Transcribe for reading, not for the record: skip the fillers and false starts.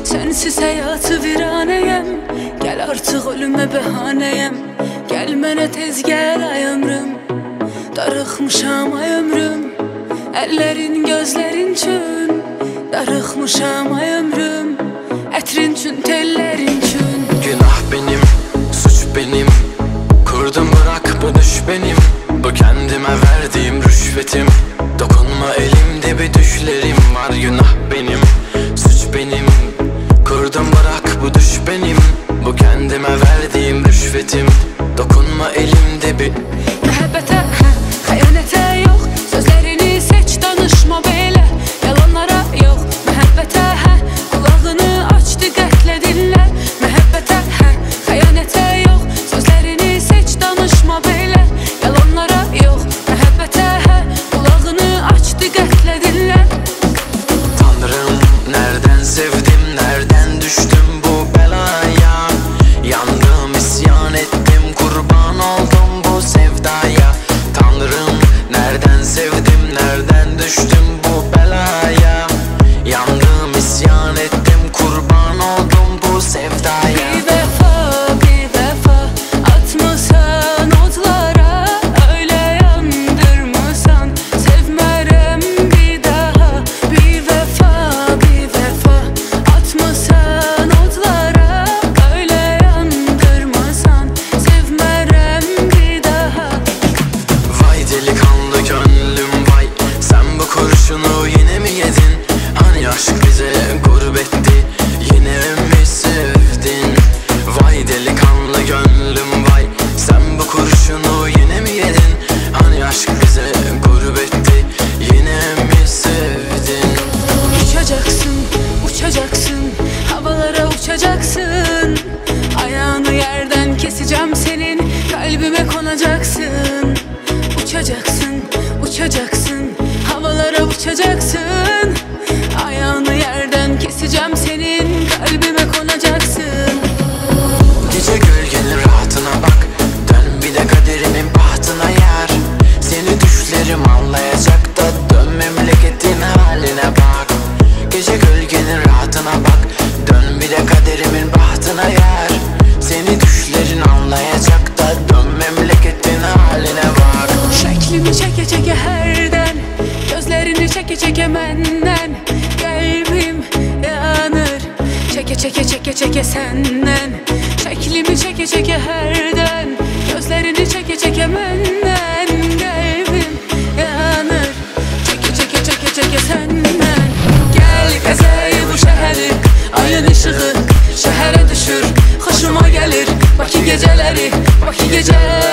Sensiz hayatı viraneyem, gel artık ölüme bəhanəyəm. Gel mənə tez gel ay ömrüm, darıxmışam ay ömrüm. Əllərin gözlərin üçün, darıxmışam ay ömrüm. Ətrin üçün, tellərin üçün. Günah benim, suç benim, kurdum bırak bu düş benim. Bu kendime verdiğim rüşvetim. Dokunma elimde bir düşlerim var. Günah benim, suç benim, kurdum bırak bu düş benim. Bu kendime verdiğim rüşvetim. Dokunma elimde bir Məhəbbətə, xəyanətə yox, sözlərini seç, danışma belə. Yalanlara yox, məhəbbətə, qulağını aç, diqqətlə dinlə. Məhəbbətə, xəyanətə yox, sözlərini seç, danışma belə. Yalanlara yox, məhəbbətə, qulağını aç, diqqətlə dinlə. Tanrım, nereden sevdim, nereden düştüm bu belaya. Yandım, isyan ettim, kurban oldum bu sevdaya. Tanrım, nereden sevdim, nereden düştüm bu belaya. Yandım, isyan ettim, kurban oldum bu sevdaya. Bir vəfa atmısan odlara, öyle yandırmısan, sevmərəm bir daha. Bir vəfa atmısan odlara, öyle yandırmısan, sevmərəm bir daha. Vay delikanlı gönlüm vay, sen bu kurşunu yine mi yedin? Hani aşk bize gurbetti, yine mi sevdin? Vay delikanlı gönlüm vay, sen bu kurşunu yine mi yedin? Hani aşk bize gurbetti, yine mi sevdin? Uçacaksın, uçacaksın, havalara uçacaksın. Ayağını yerden keseceğim senin, kalbime konacaksın. Uçacaksın, uçacaksın, havalara uçacaksın. Ayağını yerden keseceğim senin, kalbime konacaksın. Gece gölgenin rahatına bak, dön bir de kaderimin bahtına yer. Seni düşlerim anlayacak da dön memleketin haline bak. Gece gölgenin rahatına bak, dön bir de kaderimin bahtına yer. Seni düşlerin anlayacak da dön memleketin haline bak. Şeklimi çeke çeke herden, gözlerini çeke çeke menden. Kalbim yanır, çeke çeke çeke çeke senden. Şeklimi çeke çeke herden, gözlerini çeke çeke menden. Kalbim yanır, çeke çeke çeke çeke senden. Gel gezey bu şehri, ayın ışığı şehre düşür. Hoşuma gelir Bakı geceleri, Bakı geceleri.